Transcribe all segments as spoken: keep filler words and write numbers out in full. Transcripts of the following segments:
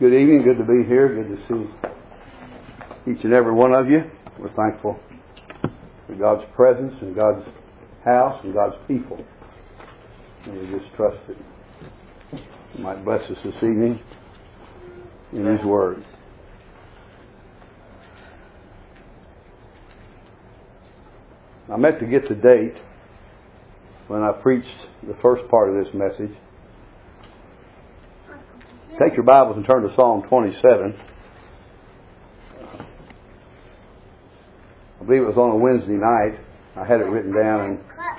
Good evening. Good to be here. Good to see each and every one of you. We're thankful for God's presence and God's house and God's people. And we just trust that He might bless us this evening in His Word. I meant to get the date when I preached the first part of this message. Take your Bibles and turn to Psalm twenty-seven. I believe it was on a Wednesday night. I had it written down, and,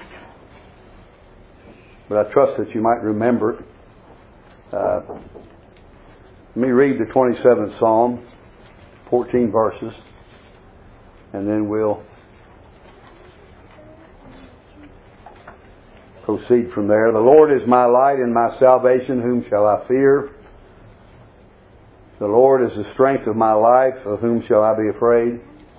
but I trust that you might remember it. Uh, let me read the twenty-seventh Psalm, fourteen verses, and then we'll proceed from there. The Lord is my light and my salvation. Whom shall I fear? The Lord is the strength of my life. Of whom shall I be afraid?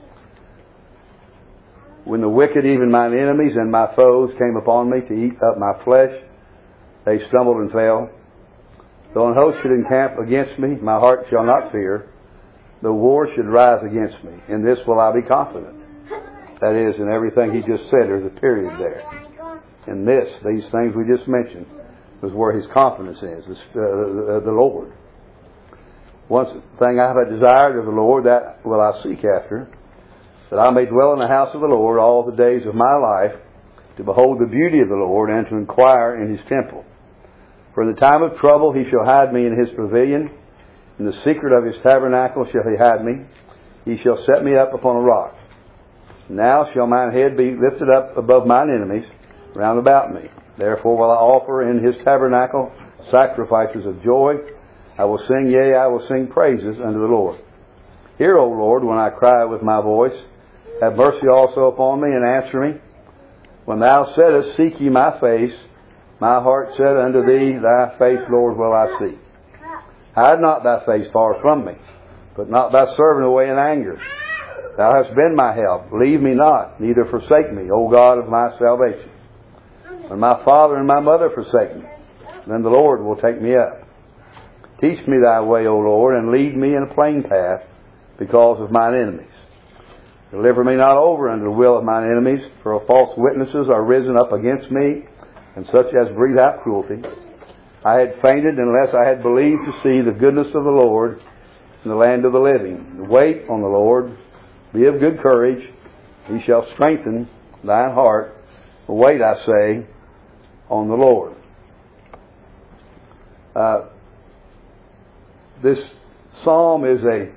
When the wicked, even mine enemies and my foes, came upon me to eat up my flesh, they stumbled and fell. Though an host should encamp against me, my heart shall not fear. Though war should rise against me, in this will I be confident. That is, in everything he just said, there's a period there. In this, these things we just mentioned, was where his confidence is, the, uh, the Lord. One thing I have desired of the Lord, that will I seek after, that I may dwell in the house of the Lord all the days of my life, to behold the beauty of the Lord, and to inquire in His temple. For in the time of trouble He shall hide me in His pavilion. In the secret of His tabernacle shall He hide me. He shall set me up upon a rock. Now shall mine head be lifted up above mine enemies round about me. Therefore will I offer in His tabernacle sacrifices of joy. I will sing, yea, I will sing praises unto the Lord. Hear, O Lord, when I cry with my voice. Have mercy also upon me, and answer me. When Thou saidest, seek ye my face, my heart said unto Thee, Thy face, Lord, will I seek. Hide not Thy face far from me, put not Thy servant away in anger. Thou hast been my help. Leave me not, neither forsake me, O God of my salvation. When my father and my mother forsake me, then the Lord will take me up. Teach me Thy way, O Lord, and lead me in a plain path because of mine enemies. Deliver me not over unto the will of mine enemies, for false witnesses are risen up against me, and such as breathe out cruelty. I had fainted unless I had believed to see the goodness of the Lord in the land of the living. Wait on the Lord, be of good courage, He shall strengthen thine heart. Wait, I say, on the Lord. Uh, this psalm is a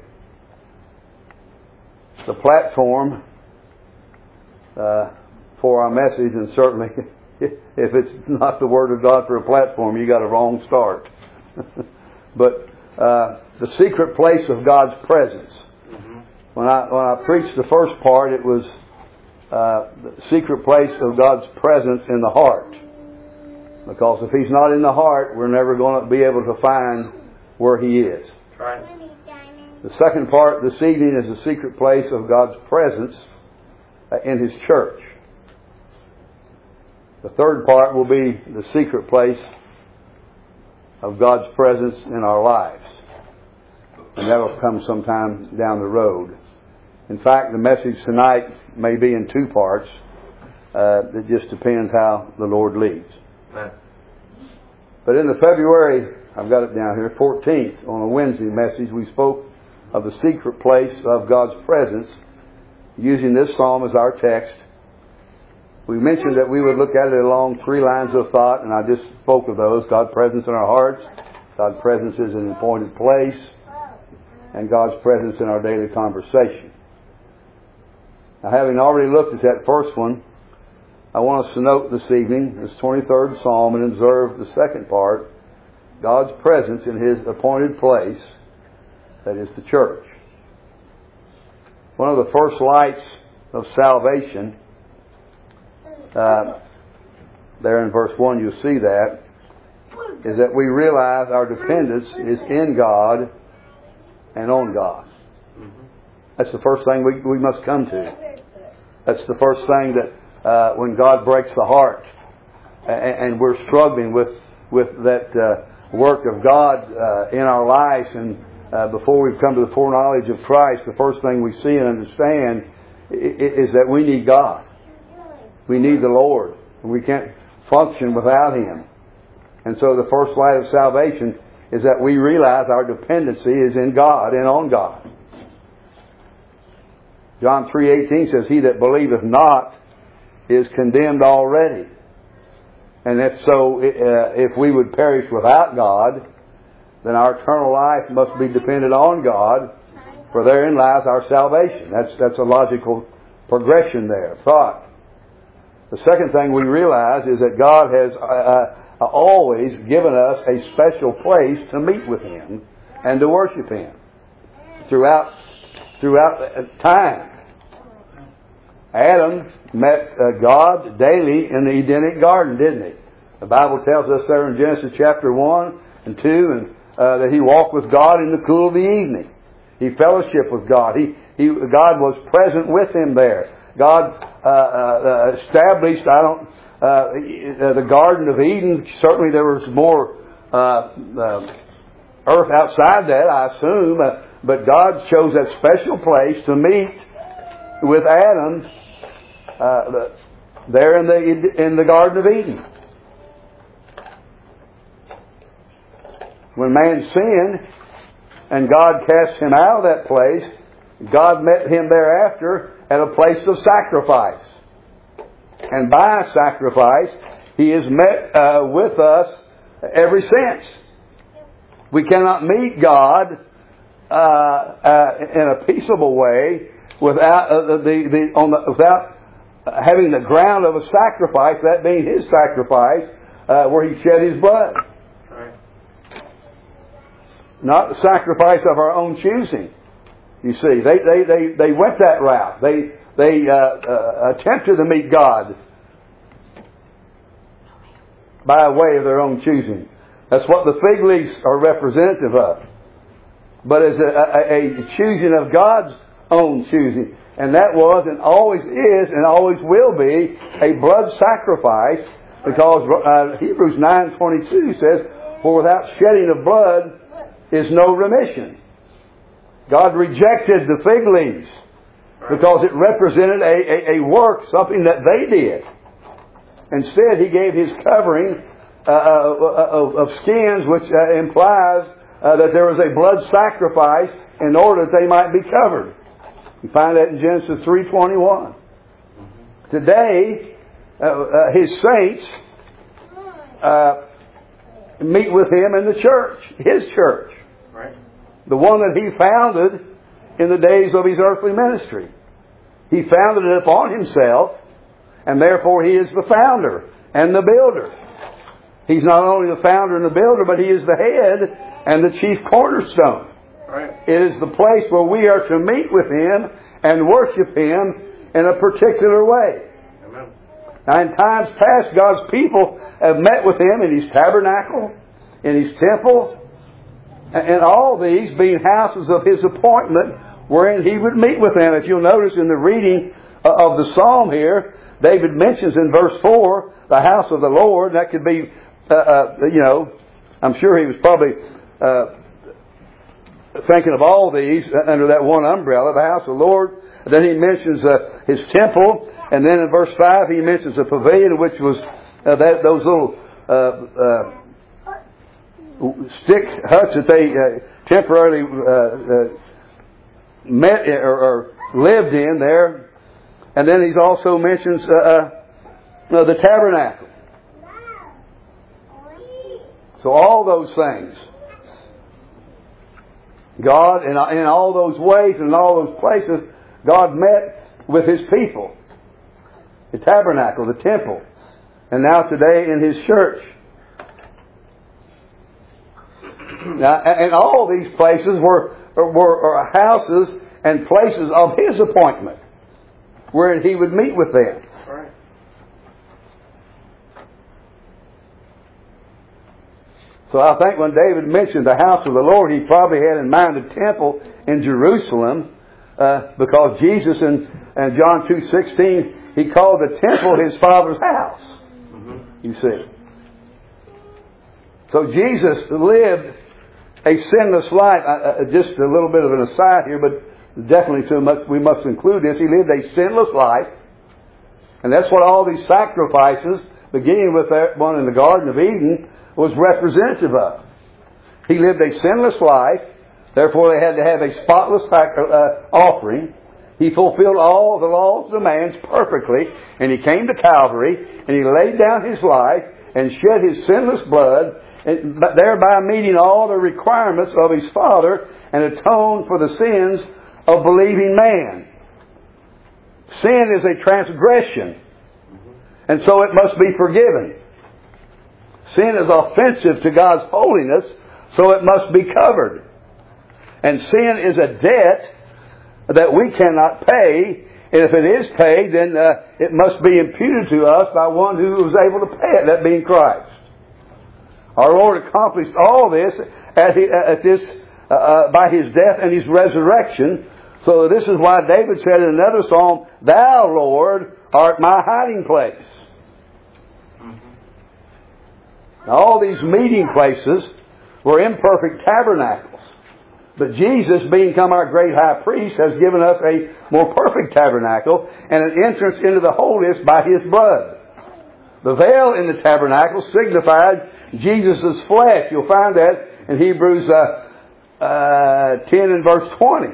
the platform uh, for our message, and certainly if it's not the Word of God for a platform, you got a wrong start. But uh, the secret place of God's presence. Mm-hmm. When I when I preached the first part, it was uh, the secret place of God's presence in the heart. Because if He's not in the heart, we're never going to be able to find where He is. Right. The second part this evening is the secret place of God's presence in His church. The third part will be the secret place of God's presence in our lives. And that will come sometime down the road. In fact, the message tonight may be in two parts. Uh, it just depends how the Lord leads. Amen. But in the February, I've got it down here, fourteenth, on a Wednesday message, we spoke of the secret place of God's presence, using this psalm as our text. We mentioned that we would look at it along three lines of thought, and I just spoke of those. God's presence in our hearts, God's presence is an appointed place, and God's presence in our daily conversation. Now, having already looked at that first one, I want us to note this evening, this twenty-third Psalm, and observe the second part, God's presence in His appointed place, that is the church. One of the first lights of salvation, uh, there in verse one you'll see that, is that we realize our dependence is in God and on God. That's the first thing we, we must come to. That's the first thing that uh, when God breaks the heart and, and we're struggling with, with that uh, work of God uh, in our lives, and uh, before we've come to the foreknowledge of Christ, the first thing we see and understand is that we need God. We need the Lord. We can't function without Him. And so the first light of salvation is that we realize our dependency is in God and on God. John three eighteen says, "He that believeth not is condemned already." And if so, uh, if we would perish without God, then our eternal life must be dependent on God, for therein lies our salvation. That's that's a logical progression there, thought. The second thing we realize is that God has uh, uh, always given us a special place to meet with Him and to worship Him throughout throughout time. Adam met uh, God daily in the Edenic garden, didn't he? The Bible tells us there in Genesis chapter one and two and uh, that he walked with God in the cool of the evening. He fellowshiped with God. He, he God was present with him there. God uh, uh, established, I don't, uh, the Garden of Eden. Certainly there was more uh, uh, earth outside that, I assume. Uh, but God chose that special place to meet with Adam uh, there in the in the Garden of Eden. When man sinned and God cast him out of that place, God met him thereafter at a place of sacrifice. And by sacrifice, He has met uh, with us ever since. We cannot meet God uh, uh, in a peaceable way without uh, the, the on the, without having the ground of a sacrifice, that being His sacrifice, uh, where He shed His blood. Right. Not the sacrifice of our own choosing. You see, they they they, they went that route. They they uh, uh, attempted to meet God by way of their own choosing. That's what the fig leaves are representative of. But as a, a, a choosing of God's own choosing. And that was and always is and always will be a blood sacrifice, because uh, Hebrews nine twenty-two says, "For without shedding of blood is no remission." God rejected the fig leaves because it represented a, a, a work, something that they did. Instead, He gave His covering uh, of, of skins, which uh, implies uh, that there was a blood sacrifice in order that they might be covered. You find that in Genesis three twenty-one. Today, uh, uh, His saints uh, meet with Him in the church, His church. Right. The one that He founded in the days of His earthly ministry. He founded it upon Himself, and therefore He is the founder and the builder. He's not only the founder and the builder, but He is the head and the chief cornerstone. Right. It is the place where we are to meet with Him and worship Him in a particular way. Amen. Now, in times past, God's people have met with Him in His tabernacle, in His temple, and all these being houses of His appointment, wherein He would meet with them. If you'll notice in the reading of the psalm here, David mentions in verse four the house of the Lord. That could be, uh, uh, you know, I'm sure he was probably uh, thinking of all these under that one umbrella, the house of the Lord. And then he mentions uh, His temple, and then in verse five he mentions a pavilion, which was uh, that those little uh, uh, stick huts that they uh, temporarily uh, uh, met or, or lived in there. And then he also mentions uh, uh, the tabernacle. So all those things, God, in, in all those ways and in all those places, God met with His people. The tabernacle, the temple, and now today in His church. Now, and all these places were, were houses and places of His appointment, wherein He would meet with them. Right. So I think when David mentioned the house of the Lord, he probably had in mind the temple in Jerusalem, uh, because Jesus in, in John two sixteen, He called the temple His Father's house. Mm-hmm. You see. So Jesus lived a sinless life. Uh, just a little bit of an aside here, but definitely too much. We must include this. He lived a sinless life, and that's what all these sacrifices, beginning with that one in the Garden of Eden, was representative of. He lived a sinless life. Therefore, they had to have a spotless uh, offering. He fulfilled all the law's demands perfectly, and He came to Calvary, and He laid down His life and shed His sinless blood, and thereby meeting all the requirements of His Father and atoned for the sins of believing man. Sin is a transgression, and so it must be forgiven. Sin is offensive to God's holiness, so it must be covered. And sin is a debt that we cannot pay. And if it is paid, then uh, it must be imputed to us by one who was able to pay it, that being Christ. Our Lord accomplished all this at, his, at this uh, uh, by His death and His resurrection. So this is why David said in another psalm, "Thou, Lord, art my hiding place." Now, all these meeting places were imperfect tabernacles. But Jesus, being come our great high priest, has given us a more perfect tabernacle and an entrance into the holiest by His blood. The veil in the tabernacle signified Jesus' flesh. You'll find that in Hebrews uh, uh, ten and verse twenty.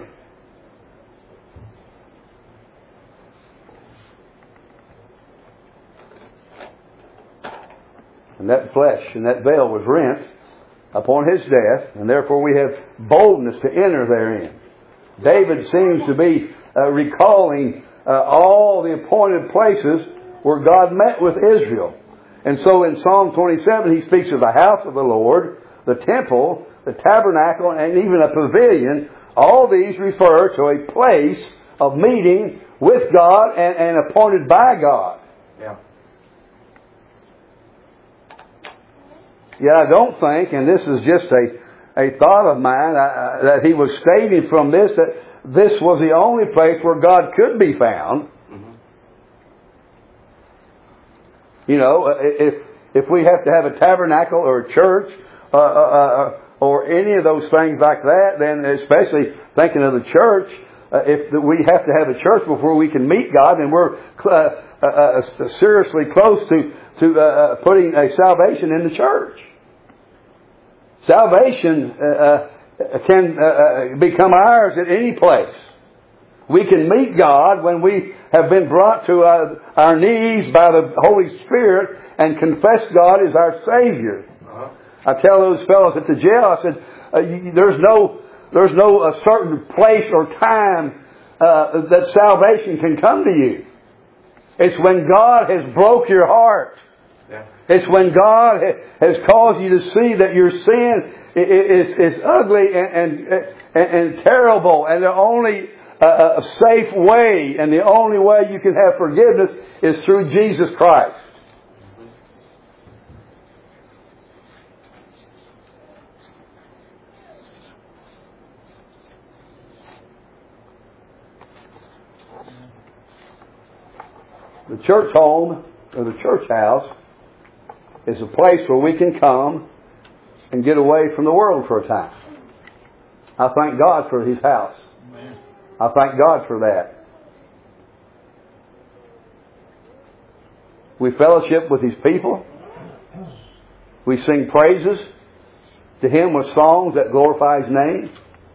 And that flesh and that veil was rent upon His death, and therefore we have boldness to enter therein. David seems to be uh, recalling uh, all the appointed places where God met with Israel. And so in Psalm twenty-seven he speaks of the house of the Lord, the temple, the tabernacle, and even a pavilion. All these refer to a place of meeting with God and, and appointed by God. Yeah. Yeah, I don't think, and this is just a, a thought of mine, uh, that he was stating from this that this was the only place where God could be found. Mm-hmm. You know, if if we have to have a tabernacle or a church uh, uh, or any of those things like that, then especially thinking of the church, uh, if we have to have a church before we can meet God, then we're uh, uh, uh, seriously close to to uh, putting a salvation in the church. Salvation uh, uh, can uh, become ours at any place. We can meet God when we have been brought to uh, our knees by the Holy Spirit and confess God as our Savior. Uh-huh. I tell those fellows at the jail, I said, uh, you, there's no there's no uh, certain place or time uh, that salvation can come to you. It's when God has broke your heart. Yeah. It's when God has caused you to see that your sin is, is ugly and, and, and, and terrible, and the only uh, safe way and the only way you can have forgiveness is through Jesus Christ. The church home or the church house is a place where we can come and get away from the world for a time. I thank God for His house. Amen. I thank God for that. We fellowship with His people. We sing praises to Him with songs that glorify His name.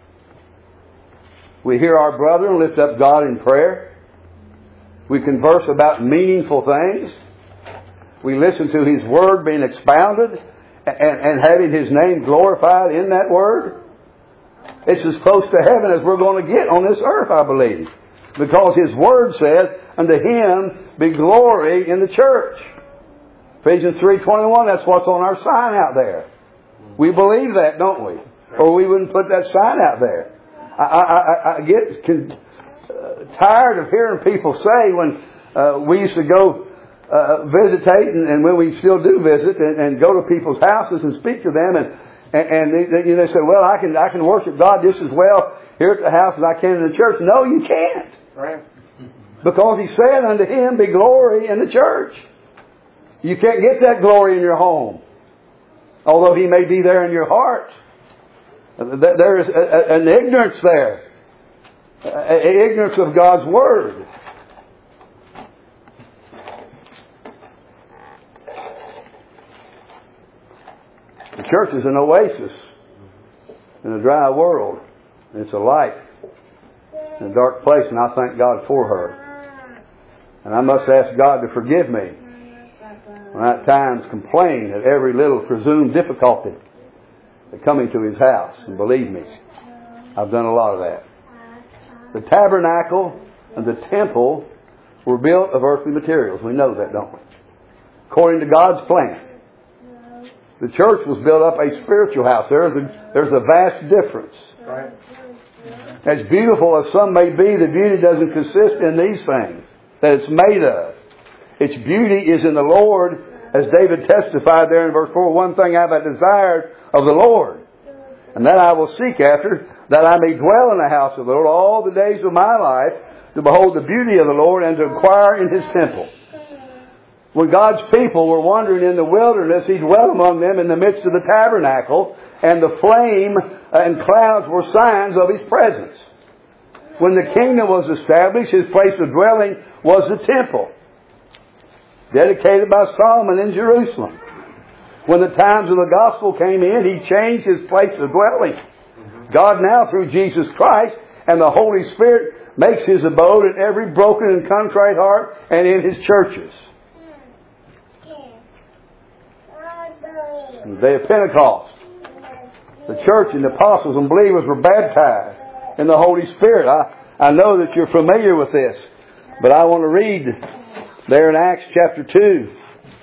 We hear our brother and lift up God in prayer. We converse about meaningful things. We listen to His Word being expounded and, and having His name glorified in that Word. It's as close to heaven as we're going to get on this earth, I believe. Because His Word says, unto Him be glory in the church. Ephesians three twenty-one, that's what's on our sign out there. We believe that, don't we? Or we wouldn't put that sign out there. I, I, I, I get con, uh, tired of hearing people say when uh, we used to go Uh, visitate, and, and when we still do visit, and, and go to people's houses and speak to them, and and, and they, they, you know, they say, "Well, I can I can worship God just as well here at the house as I can in the church." No, you can't, right? Because He said, "Unto Him be glory in the church." You can't get that glory in your home, although He may be there in your heart. There is an ignorance there. An ignorance of God's Word. The church is an oasis in a dry world. It's a light in a dark place, and I thank God for her. And I must ask God to forgive me when I at times complain at every little presumed difficulty coming to His house. And believe me, I've done a lot of that. The tabernacle and the temple were built of earthly materials. We know that, don't we? According to God's plan. The church was built up a spiritual house. There's a, there's a vast difference. Right. As beautiful as some may be, the beauty doesn't consist in these things that it's made of. Its beauty is in the Lord, as David testified there in verse four. One thing I have desired of the Lord, and that I will seek after, that I may dwell in the house of the Lord all the days of my life, to behold the beauty of the Lord and to inquire in His temple. When God's people were wandering in the wilderness, He dwelt among them in the midst of the tabernacle, and the flame and clouds were signs of His presence. When the kingdom was established, His place of dwelling was the temple, dedicated by Solomon in Jerusalem. When the times of the gospel came in, He changed His place of dwelling. God now, through Jesus Christ and the Holy Spirit, makes His abode in every broken and contrite heart and in His churches. On the day of Pentecost, the church and the apostles and believers were baptized in the Holy Spirit. I, I know that you're familiar with this, but I want to read there in Acts chapter two.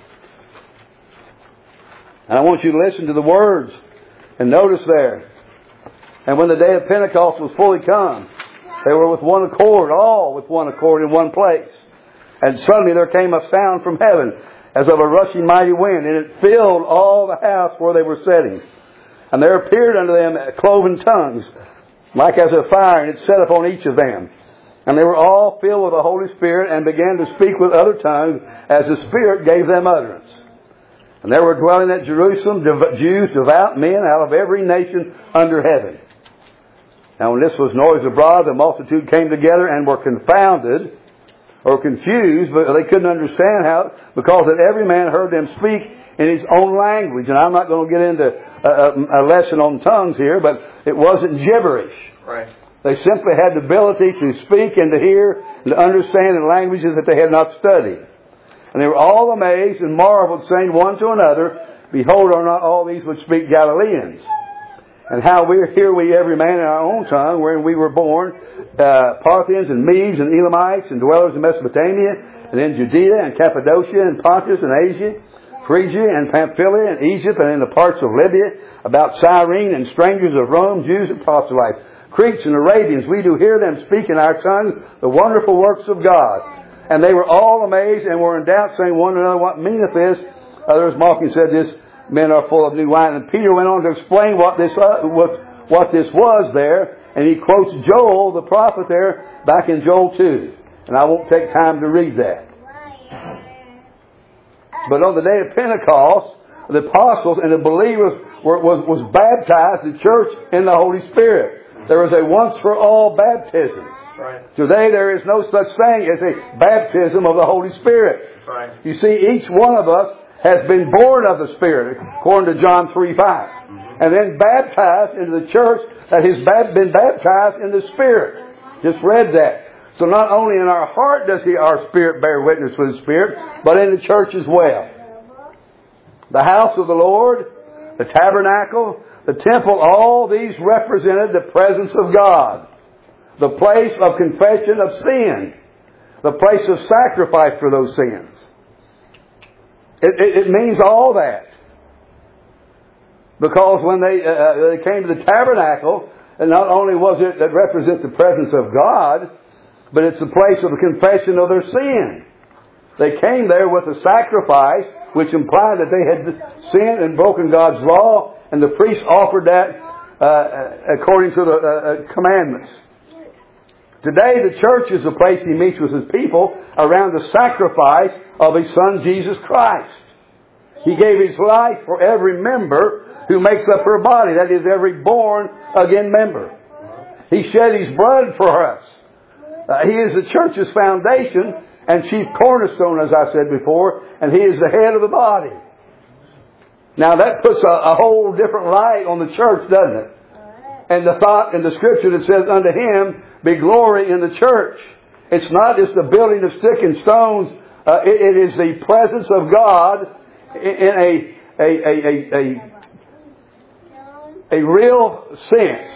And I want you to listen to the words and notice there. And when the day of Pentecost was fully come, they were with one accord, all with one accord in one place. And suddenly there came a sound from heaven as of a rushing mighty wind, and it filled all the house where they were sitting. And there appeared unto them cloven tongues, like as of fire, and it set upon each of them. And they were all filled with the Holy Spirit, and began to speak with other tongues, as the Spirit gave them utterance. And there were dwelling at Jerusalem Jews, devout men out of every nation under heaven. Now when this was noised abroad, the multitude came together and were confounded, or confused, but they couldn't understand how, because that every man heard them speak in his own language. And I'm not going to get into a, a lesson on tongues here, but it wasn't gibberish. Right. They simply had the ability to speak and to hear and to understand in languages that they had not studied. And they were all amazed and marveled, saying one to another, Behold, are not all these which speak Galileans? And how we hear we every man in our own tongue, wherein we were born, uh, Parthians and Medes and Elamites and dwellers in Mesopotamia and in Judea and Cappadocia and Pontus and Asia, Phrygia and Pamphylia and Egypt and in the parts of Libya, about Cyrene and strangers of Rome, Jews and proselytes, Cretes and Arabians. We do hear them speak in our tongues the wonderful works of God. And they were all amazed and were in doubt, saying one to another, What meaneth this? Others mocking said, This men are full of new wine. And Peter went on to explain what this uh, what, what this was there. And he quotes Joel, the prophet there, back in Joel two. And I won't take time to read that. But on the day of Pentecost, the apostles and the believers were, was, was baptized, the church, in the Holy Spirit. There was a once-for-all baptism. Right. Today there is no such thing as a baptism of the Holy Spirit. Right. You see, each one of us has been born of the Spirit, according to John three five. Mm-hmm. And then baptized into the church that has been baptized in the Spirit. Just read that. So not only in our heart does he, our spirit bear witness with the Spirit, but in the church as well. The house of the Lord, the tabernacle, the temple, all these represented the presence of God. The place of confession of sin. The place of sacrifice for those sins. It, it, it means all that. Because when they, uh, they came to the tabernacle, and not only was it that represents the presence of God, but it's the place of the confession of their sin. They came there with a sacrifice, which implied that they had sinned and broken God's law, and the priest offered that uh, according to the uh, commandments. Today, the church is the place He meets with His people around the sacrifice of His Son, Jesus Christ. He gave His life for every member who makes up her body. That is, every born again member. He shed His blood for us. Uh, he is the church's foundation and chief cornerstone, as I said before, and He is the head of the body. Now that puts a, a whole different light on the church, doesn't it? And the thought in the Scripture that says, unto Him be glory in the church. It's not just the building of stick and stones. Uh, it, it is the presence of God in a a a a, a, a real sense.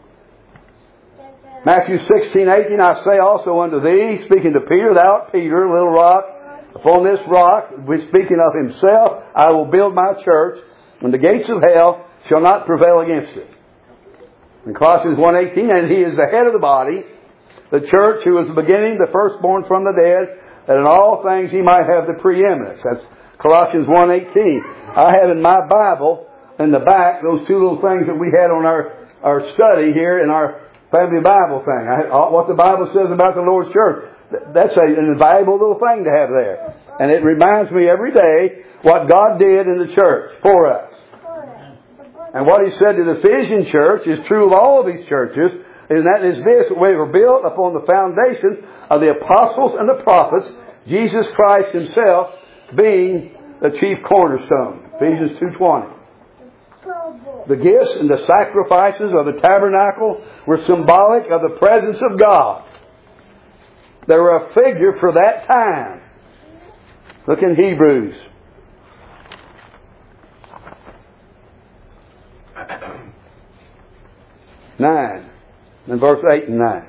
Matthew sixteen, eighteen, I say also unto thee, speaking to Peter, thou art Peter, little rock, upon this rock, speaking of Himself, I will build my church, and the gates of hell shall not prevail against it. In Colossians one eighteen, and He is the head of the body, the church, who is the beginning, the firstborn from the dead, that in all things He might have the preeminence. That's Colossians one eighteen. I have in my Bible, in the back, those two little things that we had on our, our study here in our family Bible thing. I, what the Bible says about the Lord's church. That's a, an invaluable little thing to have there. And it reminds me every day what God did in the church for us. And what He said to the Ephesian church is true of all of these churches, and that is this: that we were built upon the foundation of the apostles and the prophets, Jesus Christ Himself being the chief cornerstone. Ephesians two twenty. The gifts and the sacrifices of the tabernacle were symbolic of the presence of God. They were a figure for that time. Look in Hebrews. nine. In verse eight and nine.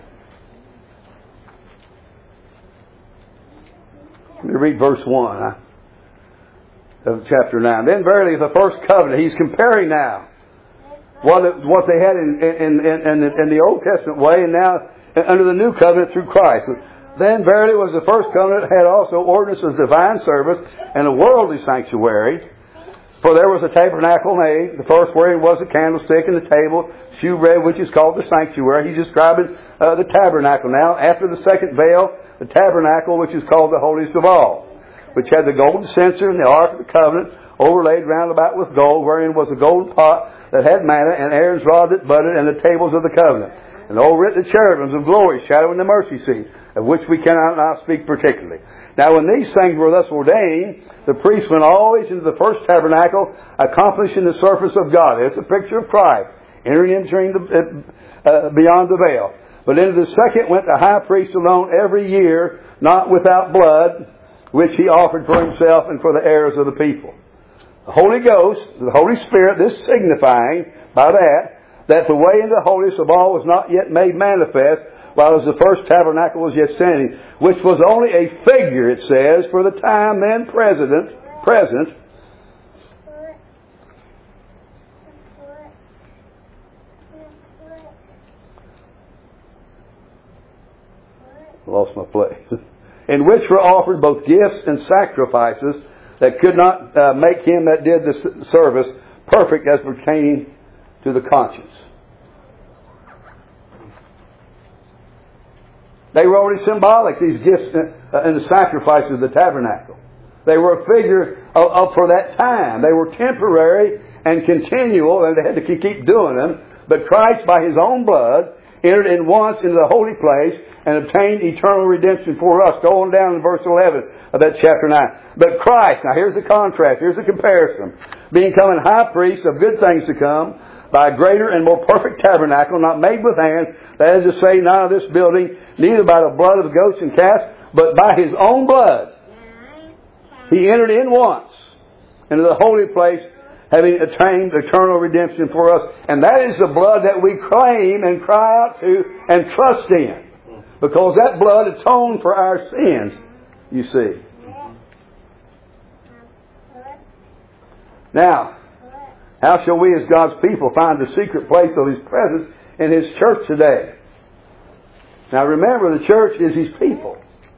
Let me read verse one huh, of chapter nine. Then verily the first covenant, he's comparing now what, what they had in, in, in, in, in the Old Testament way, and now under the new covenant through Christ. Then verily was the first covenant, had also ordinances of divine service and a worldly sanctuary. For there was a tabernacle made, the first wherein was a candlestick and the table, shewbread, which is called the sanctuary. He's describing uh, the tabernacle now. After the second veil, the tabernacle, which is called the holiest of all, which had the golden censer and the ark of the covenant, overlaid round about with gold, wherein was a golden pot that had manna, and Aaron's rod that budded, and the tables of the covenant. And over it the cherubims of glory, shadowing the mercy seat, of which we cannot now speak particularly. Now when these things were thus ordained, the priest went always into the first tabernacle, accomplishing the service of God. It's a picture of Christ, entering entering the, uh, beyond the veil. But into the second went the high priest alone every year, not without blood, which he offered for himself and for the heirs of the people. The Holy Ghost, the Holy Spirit, this signifying by that, that the way into the holiest of all was not yet made manifest, while as the first tabernacle was yet standing, which was only a figure, it says, for the time then present, present, lost my place, in which were offered both gifts and sacrifices that could not uh, make him that did the service perfect as pertaining to the conscience. They were only symbolic, these gifts and the sacrifices of the tabernacle. They were a figure of, of for that time. They were temporary and continual, and they had to keep doing them. But Christ, by His own blood, entered in once into the holy place and obtained eternal redemption for us. Go on down in verse eleven of that chapter nine. But Christ, now here's the contrast, here's the comparison. Being becoming high priest of good things to come, by a greater and more perfect tabernacle, not made with hands, that is to say, not of this building, neither by the blood of goats and calves, but by His own blood. He entered in once into the holy place, having attained eternal redemption for us. And that is the blood that we claim and cry out to and trust in. Because that blood atoned for our sins, you see. Now, how shall we as God's people find the secret place of His presence in His church today? Now remember, the church is His people.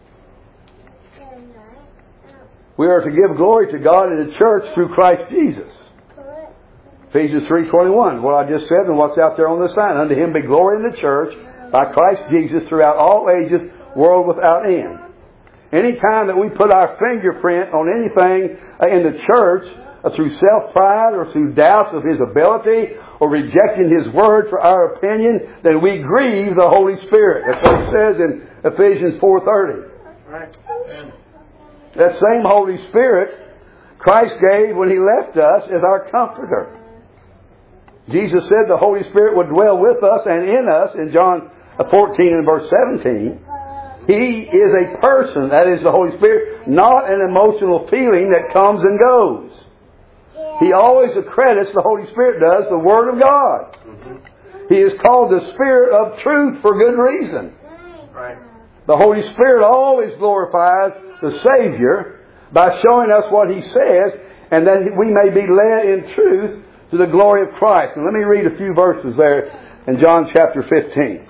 We are to give glory to God in the church through Christ Jesus. Ephesians three twenty-one, what I just said and what's out there on the sign. Unto Him be glory in the church by Christ Jesus throughout all ages, world without end. Any time that we put our fingerprint on anything in the church, through self-pride or through doubts of His ability or rejecting His Word for our opinion, then we grieve the Holy Spirit. That's what it says in Ephesians four thirty. Right. That same Holy Spirit Christ gave when He left us as our Comforter. Jesus said the Holy Spirit would dwell with us and in us in John fourteen and verse seventeen. He is a person, that is the Holy Spirit, not an emotional feeling that comes and goes. He always accredits, the Holy Spirit does, the Word of God. He is called the Spirit of truth for good reason. Right. The Holy Spirit always glorifies the Savior by showing us what He says, and that we may be led in truth to the glory of Christ. And let me read a few verses there in John chapter fifteen.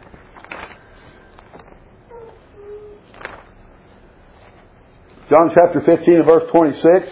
John chapter fifteen and verse twenty-six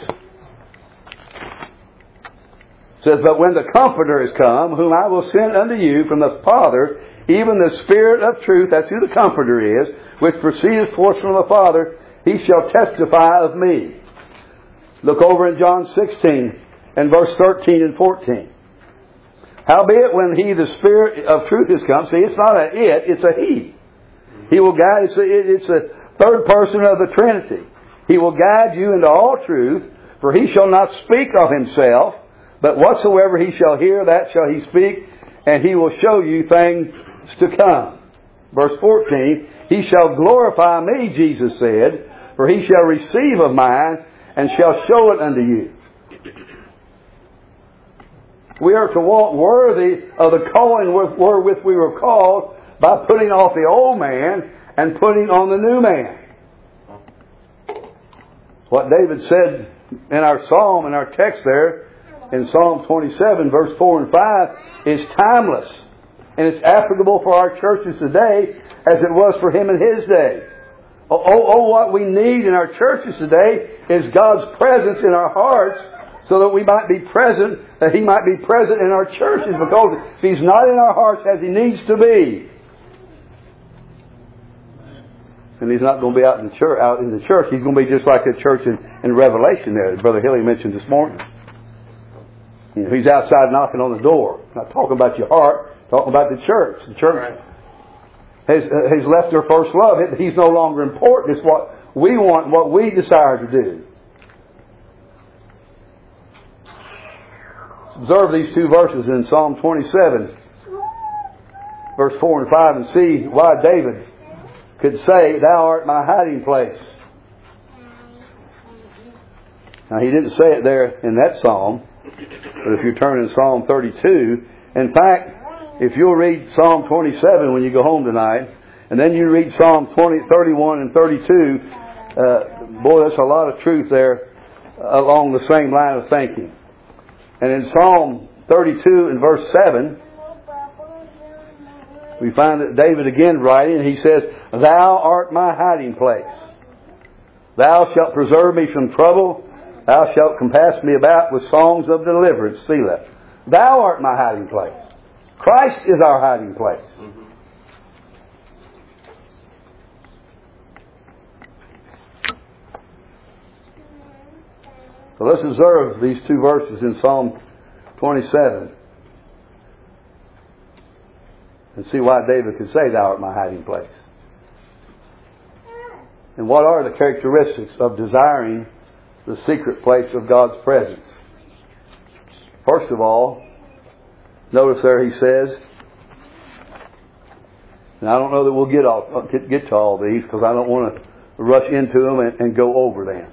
says, "But when the Comforter is come, whom I will send unto you from the Father, even the Spirit of truth," that's who the Comforter is, "which proceedeth forth from the Father, He shall testify of me." Look over in John sixteen and verse thirteen and fourteen. "Howbeit when He, the Spirit of truth, is come," see, it's not a it, it's a He. He will guide, it's a, it's a third person of the Trinity. "He will guide you into all truth, for He shall not speak of Himself, but whatsoever He shall hear, that shall He speak, and He will show you things to come." Verse fourteen, "He shall glorify me," Jesus said, "for He shall receive of mine, and shall show it unto you." We are to walk worthy of the calling wherewith we were called by putting off the old man and putting on the new man. What David said in our psalm, in our text there, in Psalm twenty-seven, verse four and five, is timeless. And it's applicable for our churches today as it was for him in his day. Oh, oh, oh, what we need in our churches today is God's presence in our hearts, so that we might be present, that He might be present in our churches, because if He's not in our hearts as He needs to be, and He's not going to be out in the church, out in the church, He's going to be just like the church in, in Revelation there, that Brother Hilly mentioned this morning. You know, He's outside knocking on the door. Not talking about your heart, talking about the church. The church Right. has, has left their first love. He's no longer important. It's what we want, what we desire to do. Observe these two verses in Psalm twenty-seven, verse four and five, and see why David could say, "Thou art my hiding place." Now, he didn't say it there in that psalm, but if you turn in Psalm thirty-two, in fact, if you'll read Psalm twenty-seven when you go home tonight, and then you read Psalm twenty, thirty-one and thirty-two, uh, boy, there's a lot of truth there along the same line of thinking. And in Psalm thirty-two and verse seven, we find that David again writing, and he says, "Thou art my hiding place. Thou shalt preserve me from trouble. Thou shalt compass me about with songs of deliverance." Selah. Thou art my hiding place. Christ is our hiding place. Mm-hmm. So let's observe these two verses in Psalm twenty-seven and see why David could say, "Thou art my hiding place." And what are the characteristics of desiring the secret place of God's presence? First of all, notice there he says, and I don't know that we'll get all, get to all these because I don't want to rush into them and, and go over them.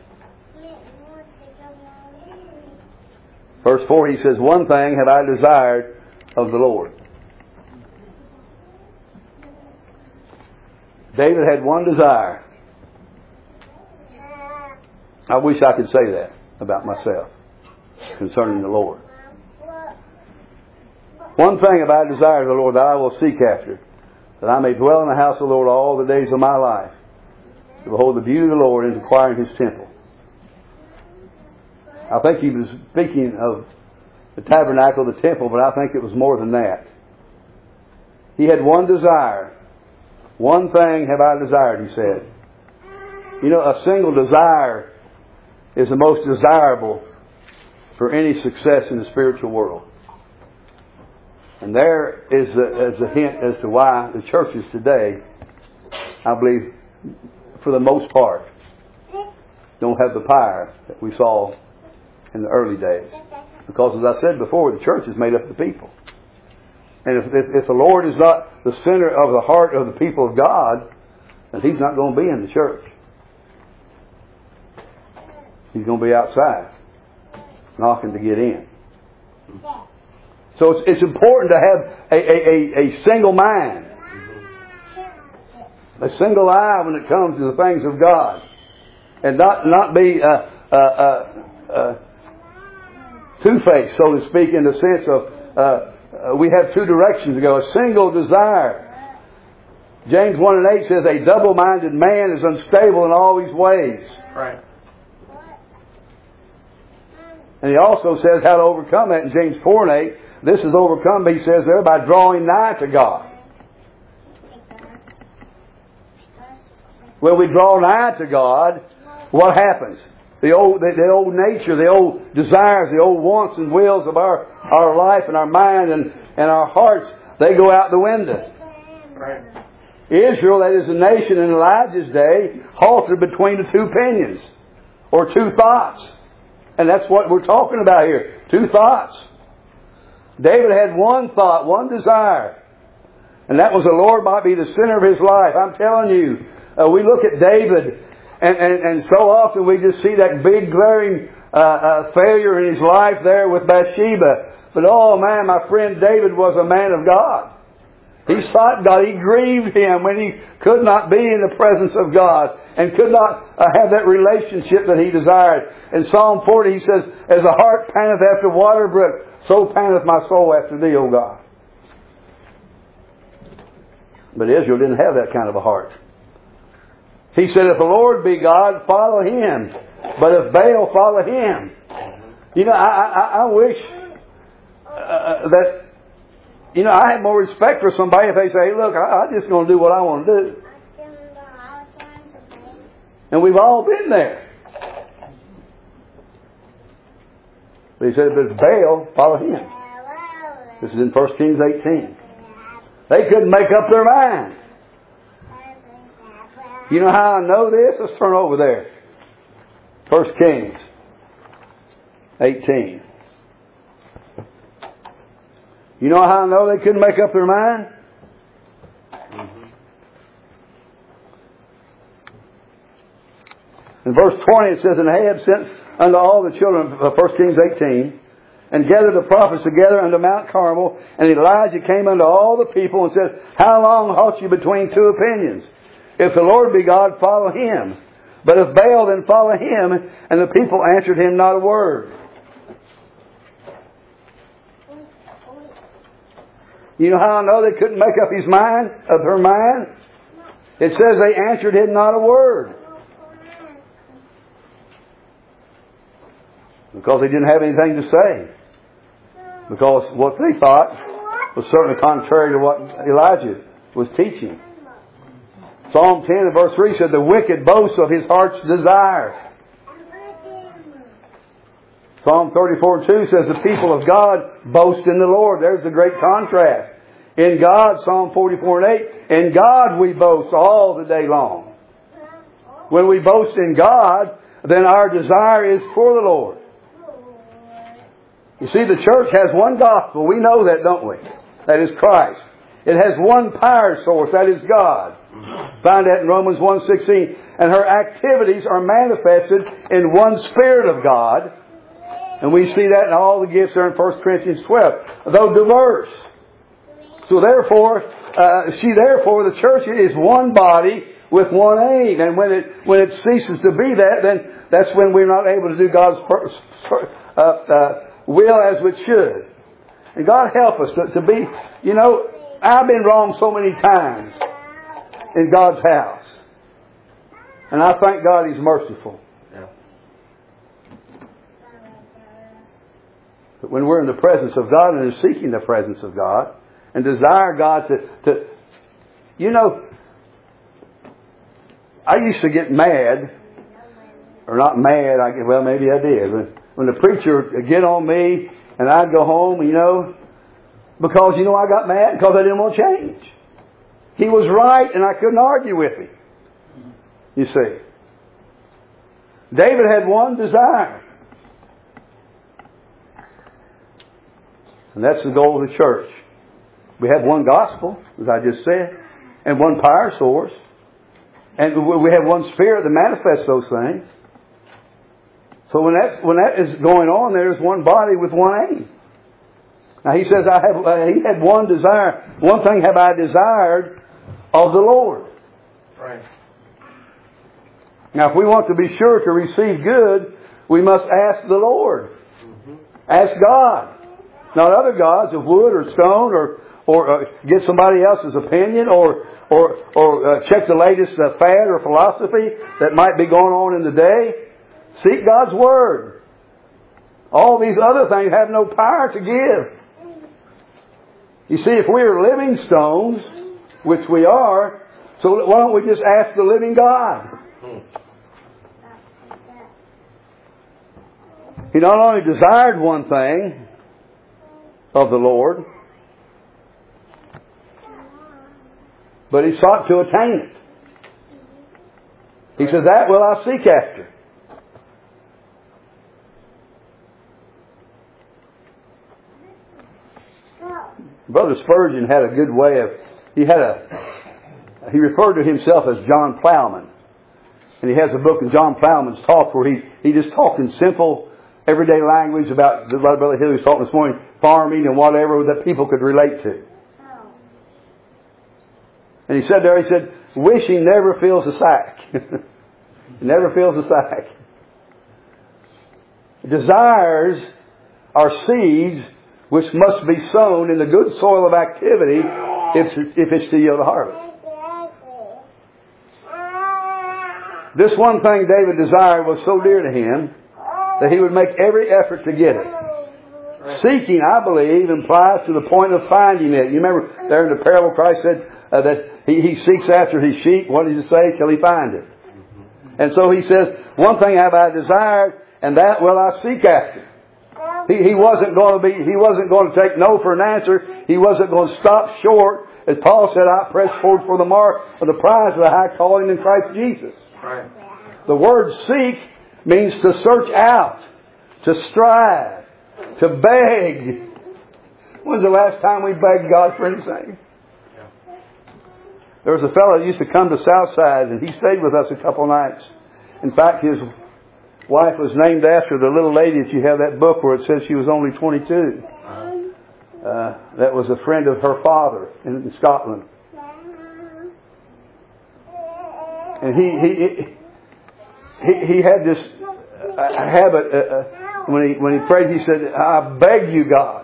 Verse four, he says, "One thing have I desired of the Lord." David had one desire. I wish I could say that about myself concerning the Lord. "One thing have I desired of the Lord, that I will seek after, that I may dwell in the house of the Lord all the days of my life, to behold the beauty of the Lord and to inquire in His temple." I think he was speaking of the tabernacle, the temple, but I think it was more than that. He had one desire. "One thing have I desired," he said. You know, a single desire is the most desirable for any success in the spiritual world. And there is a, is a hint as to why the churches today, I believe, for the most part, don't have the power that we saw in the early days. Because, as I said before, the church is made up of the people. And if, if, if the Lord is not the center of the heart of the people of God, then He's not going to be in the church. He's going to be outside, knocking to get in. So it's, it's important to have a, a, a, a single mind, a single eye when it comes to the things of God, and not not be uh, uh, uh, uh, two-faced, so to speak, in the sense of uh, uh, we have two directions to go. A single desire. James one and eight says, "A double-minded man is unstable in all his ways." Right. And he also says how to overcome that in James four and eight. This is overcome, he says there, by drawing nigh to God. When we draw nigh to God, what happens? The old, the, the old nature, the old desires, the old wants and wills of our, our life and our mind and, and our hearts, they go out the window. Right. Israel, that is the nation in Elijah's day, halted between the two opinions or two thoughts. And that's what we're talking about here. Two thoughts. David had one thought, one desire. And that was the Lord might be the center of his life. I'm telling you, uh, we look at David and, and, and so often we just see that big glaring uh, uh, failure in his life there with Bathsheba. But oh man, my friend David was a man of God. He sought God. He grieved Him when he could not be in the presence of God and could not uh, have that relationship that he desired. In Psalm forty, he says, "As a hart panteth after water brook, so panteth my soul after Thee, O God." But Israel didn't have that kind of a heart. He said, "If the Lord be God, follow Him. But if Baal, follow him." You know, I, I, I wish uh, that... You know, I have more respect for somebody if they say, "Hey, look, I, I'm just going to do what I want to do." And we've all been there. But he said, if it's Baal, follow him. This is in First Kings eighteen. They couldn't make up their mind. You know how I know this? Let's turn over there. First Kings eighteen. You know how I know they couldn't make up their mind? Mm-hmm. In verse twenty it says, "And Ahab sent unto all the children," of First Kings eighteen, "and gathered the prophets together unto Mount Carmel. And Elijah came unto all the people and said, How long halt you between two opinions? If the Lord be God, follow Him. But if Baal, then follow him. And the people answered him not a word." You know how I know they couldn't make up his mind, of her mind? It says they answered him not a word. Because they didn't have anything to say. Because what they thought was certainly contrary to what Elijah was teaching. Psalm ten and verse three said, "The wicked boasts of his heart's desire." Psalm thirty-four and two says, "The people of God boast in the Lord." There's the great contrast. In God, Psalm forty-four and eight, "In God we boast all the day long." When we boast in God, then our desire is for the Lord. You see, the church has one gospel. We know that, don't we? That is Christ. It has one power source. That is God. Find that in Romans one sixteen. And her activities are manifested in one Spirit of God. And we see that in all the gifts there in First Corinthians twelve. Though diverse. So therefore, uh, she therefore, the church is one body with one aim. And when it when it ceases to be that, then that's when we're not able to do God's purpose, uh, uh, will as we should. And God help us to, to be, you know, I've been wrong so many times in God's house. And I thank God He's merciful. Yeah. But when we're in the presence of God and are seeking the presence of God and desire God to, to you know, I used to get mad, or not mad, I well maybe I did, when, when the preacher would get on me and I'd go home, you know, Because, you know, I got mad because I didn't want to change. He was right and I couldn't argue with him. You see. David had one desire. And that's the goal of the church. We have one gospel, as I just said, and one power source. And we have one Spirit that manifests those things. So when that, when that is going on, there's one body with one aim. Now he says, I have, uh, he had one desire. One thing have I desired of the Lord. Right. Now if we want to be sure to receive good, we must ask the Lord. Mm-hmm. Ask God. Not other gods of wood or stone, or or uh, get somebody else's opinion, or or or uh, check the latest uh, fad or philosophy that might be going on in the day. Seek God's Word. All these other things have no power to give. You see, if we are living stones, which we are, so why don't we just ask the living God? He not only desired one thing of the Lord, but he sought to attain it. He says, that will I seek after. Brother Spurgeon had a good way of, he had a, he referred to himself as John Plowman. And he has a book in John Plowman's Talk where he, he just talked in simple, everyday language about, like Brother Hill was talking this morning, farming and whatever that people could relate to. And he said there, he said, wishing never fills a sack. It never fills a sack. Desires are seeds which must be sown in the good soil of activity if, if it's to yield a harvest. This one thing David desired was so dear to him that he would make every effort to get it. Seeking, I believe, implies to the point of finding it. You remember there in the parable Christ said uh, that he, he seeks after his sheep. What did he say? Till he find it. And so he says, one thing have I desired, and that will I seek after. He, he wasn't going to be, he wasn't going to take no for an answer. He wasn't going to stop short. As Paul said, I press forward for the mark of the prize of the high calling in Christ Jesus. Right. The word seek means to search out, to strive, to beg. When's the last time we begged God for anything? There was a fellow that used to come to Southside, and he stayed with us a couple nights. In fact, his wife was named after the little lady that you have that book where it says she was only twenty-two. Uh, that was a friend of her father in, in Scotland. And he he he, he had this uh, habit uh, uh, when he when he prayed. He said, "I beg you, God."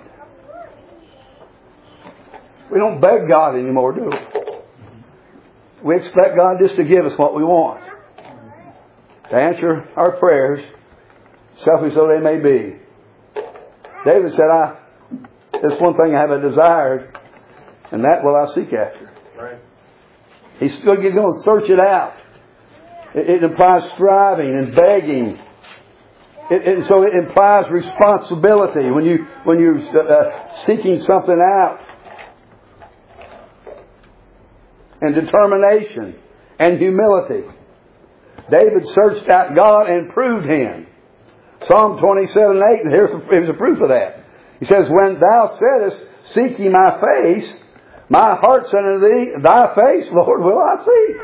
We don't beg God anymore, do we? We expect God just to give us what we want, to answer our prayers, selfish though they may be. David said, "I this one thing I have a desired, and that will I seek after." Right. He's still going to search it out. It, it implies striving and begging. It, it, so it implies responsibility when you when you're uh, seeking something out, and determination and humility. David searched out God and proved Him. Psalm twenty-seven eight, and here's a, here's a proof of that. He says, "When thou saidest, seek ye my face, my heart said unto thee, thy face, Lord, will I seek."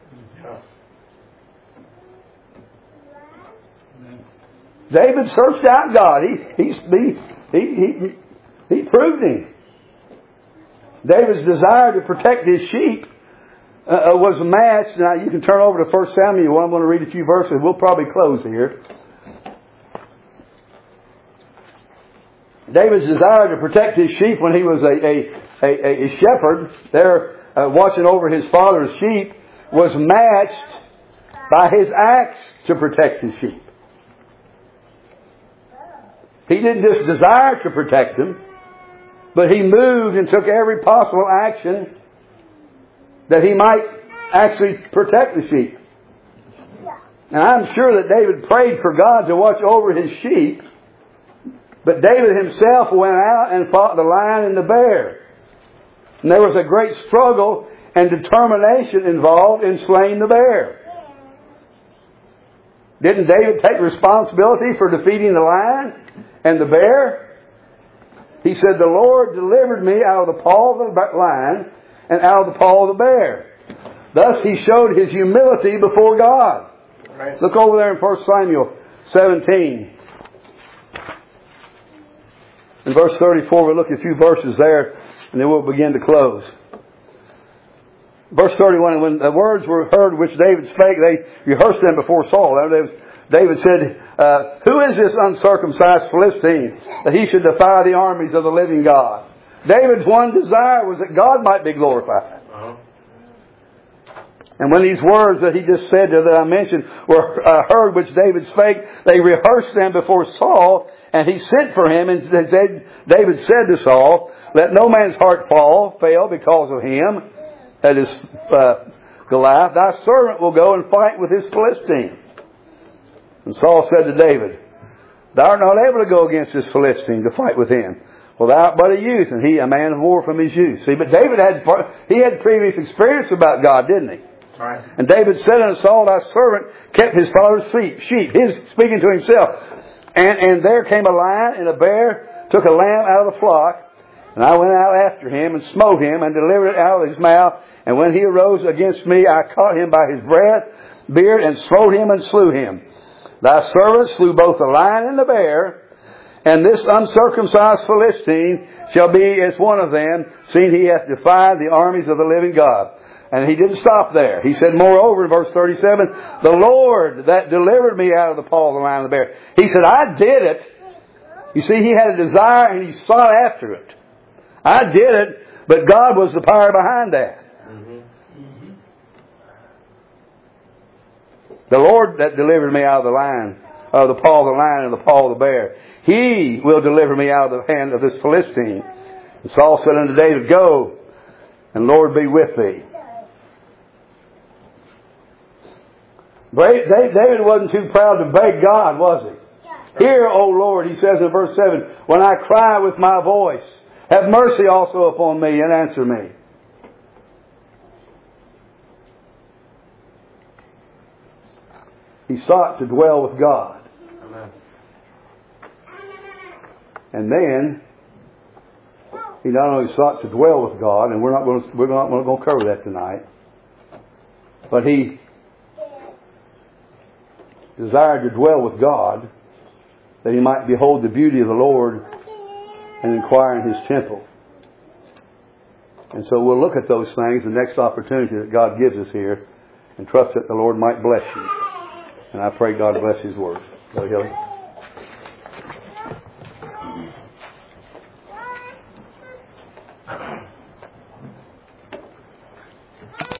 David searched out God. He, he, he, he, he proved Him. David's desire to protect his sheep uh, was matched. Now you can turn over to First Samuel. I'm going to read a few verses. We'll probably close here. David's desire to protect his sheep when he was a, a, a, a shepherd there uh, watching over his father's sheep was matched by his acts to protect his sheep. He didn't just desire to protect them, but he moved and took every possible action that he might actually protect the sheep. And I'm sure that David prayed for God to watch over his sheep But David himself went out and fought the lion and the bear. And there was a great struggle and determination involved in slaying the bear. Didn't David take responsibility for defeating the lion and the bear? He said, the Lord delivered me out of the paw of the lion and out of the paw of the bear. Thus he showed his humility before God. Right. Look over there in First Samuel seventeen. In verse thirty-four, we'll look at a few verses there, and then we'll begin to close. Verse thirty-one, when the words were heard which David spake, they rehearsed them before Saul. David said, uh, who is this uncircumcised Philistine, that he should defy the armies of the living God? David's one desire was that God might be glorified. Uh-huh. And when these words that he just said that I mentioned were uh, heard which David spake, they rehearsed them before Saul, and he sent for him, and said, David said to Saul, let no man's heart fall, fail because of him, that is uh, Goliath. Thy servant will go and fight with this Philistine. And Saul said to David, thou art not able to go against this Philistine to fight with him, for thou art but a youth, and he a man of war from his youth. See, but David had he had previous experience about God, didn't he? Right. And David said unto Saul, thy servant kept his father's sheep. His speaking to himself. And and there came a lion and a bear, took a lamb out of the flock, and I went out after him and smote him and delivered it out of his mouth. And when he arose against me, I caught him by his breath, beard, and smote him and slew him. Thy servant slew both the lion and the bear, and this uncircumcised Philistine shall be as one of them, seeing he hath defied the armies of the living God. And he didn't stop there. He said, moreover, in verse thirty-seven, the Lord that delivered me out of the paw of the lion and the bear. He said, I did it. You see, he had a desire and he sought after it. I did it, but God was the power behind that. The Lord that delivered me out of the lion, of the paw of the lion and the paw of the bear, He will deliver me out of the hand of this Philistine. And Saul said unto David, go, and Lord be with thee. David wasn't too proud to beg God, was he? Hear, O Lord, he says in verse seven, when I cry with my voice, have mercy also upon me and answer me. He sought to dwell with God. Amen. And then he not only sought to dwell with God, and we're not going to, we're not going to cover that tonight, but he desired to dwell with God, that he might behold the beauty of the Lord and inquire in His temple. And so we'll look at those things the next opportunity that God gives us here, and trust that the Lord might bless you. And I pray God bless His word. Brother Hilly.